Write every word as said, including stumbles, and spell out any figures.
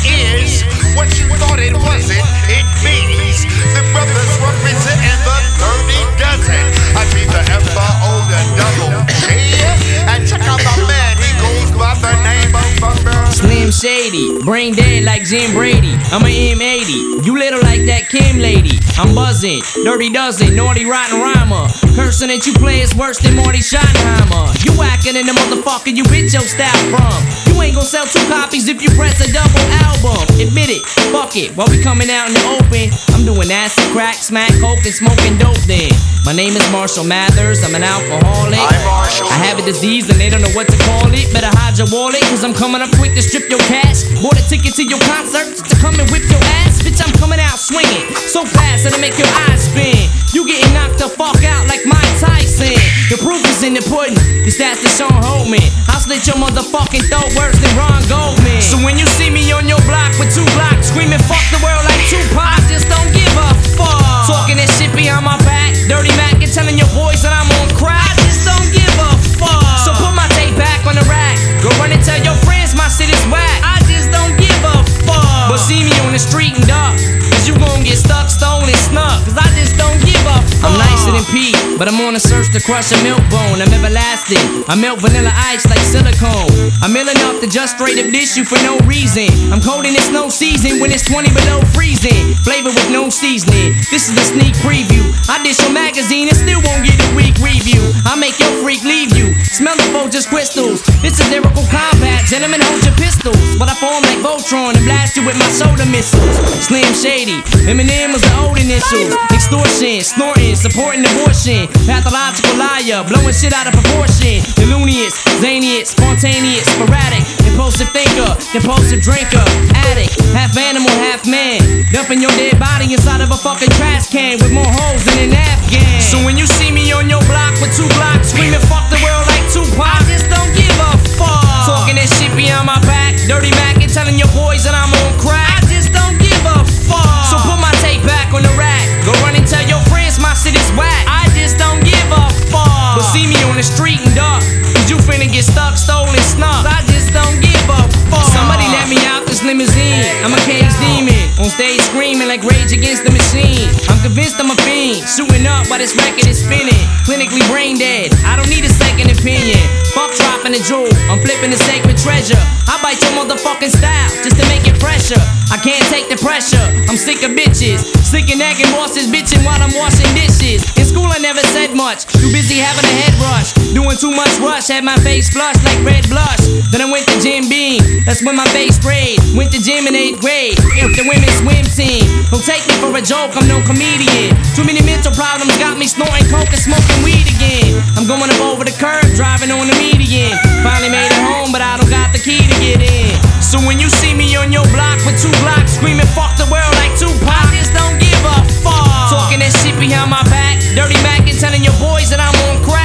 is what you thought it wasn't. It means the brothers representing the thirty dozen. I be the F O the double G. And check out my man, he goes by the name of Thunder. Slim Shady, brain dead like Jim Brady. I'm a M eighty, you little like that Kim lady. I'm buzzing, dirty dozen, naughty rotten rhymer. Cursing that you play is worse than Marty Schottenheimer. You whacking in the motherfucker you bitch your style from. You ain't gon' sell two copies if you press a double album. Admit it, fuck it, while we coming out in the open. I'm doing acid, crack, smack, coke, and smoking dope then. My name is Marshall Mathers, I'm an alcoholic. I'm Marshall. I have a disease and they don't know what to call it. Better hide your wallet, cause I'm coming up quick to strip your cash. Bought a ticket to your concert just to come and whip your ass. Bitch, I'm coming out swinging so fast that'll make your eyes spin. You getting knocked the fuck out like Mike Tyson. The proof is in the pudding, the stats that Sean Holman. I'll slit your motherfucking throat worse than Ron Goldman. So when you see me on your block with two blocks screaming fuck the world like Tupac, I just don't give a fuck. Talking that shit behind my back, dirty Mac and telling your boys that I'm on crack, I just don't give a fuck. So put my tape back on the rack, go run and tell your friends my shit is whack, I just don't give a fuck. But see me on the street and duck, cause you gon' get stuck, stolen, snuck, cause I just don't give a fuck. I'm nicer than Pete, but I'm on a search to crush a milk bone. I'm everlasting, I melt vanilla ice like silicone. I'm ill enough to just straight up dish you for no reason. I'm cold in it's no season when it's twenty below freezing. Flavor with no seasoning, this is the sneak preview. I dish your magazine and still won't get a weak review. I make your freak leave you, smell the Folgers crystals. This is lyrical combat, gentlemen hold your pistols. But I form like Voltron and blast you with my soda missiles. Slim Shady, Eminem was the old initials. Extortion, snorting, supporting abortion. Pathological liar, blowing shit out of proportion. Delunious, zanious, spontaneous, sporadic. Impulsive thinker, impulsive drinker. Addict, half animal, half man. Dumping your dead body inside of a fucking trash can with more holes than an Afghan. So when you see me on your block with two blocks screaming fuck the world like Tupac, I just don't give a fuck. Talking that shit behind my back, dirty Mac and telling your boys that I'm on crack, I just don't give a fuck. So put my tape back on the rack, go run and tell your friends my shit is whack, I just don't give a fuck. But see me on the street and duck, cause you finna get stuck, stolen, snuck, I just don't give a fuck. Somebody let me out this limousine, I'm a cage demon, on stage screaming like Rage Against the Machine. I'm convinced I'm a fiend, shooting up while this record is spinning. Clinically brain dead, I don't need a second opinion. Fuck dropping a jewel, I'm flipping the sacred treasure. I bite your motherfucking style just to make it fresher. I can't take the pressure, I'm sick of bitches, sick of nagging bosses bitching while I'm washing dishes. In school I never said much, too busy having a head rush, doing too much rush, had my face flushed like red blush. Then I went to Jim Beam, that's when my face sprayed. Went to gym in eighth grade, if the women's swim team. Don't take me for a joke, I'm no comedian. Too many mental problems got me snorting coke and smoking weed again. I'm going up over the curb, driving on the median. Finally made it home, but I don't got the key to get in. So when you see me on your block with two blocks screaming fuck the world like Tupac, I just don't give a fuck. Talking that shit behind my back, dirty Mac and telling your boys that I'm on crack,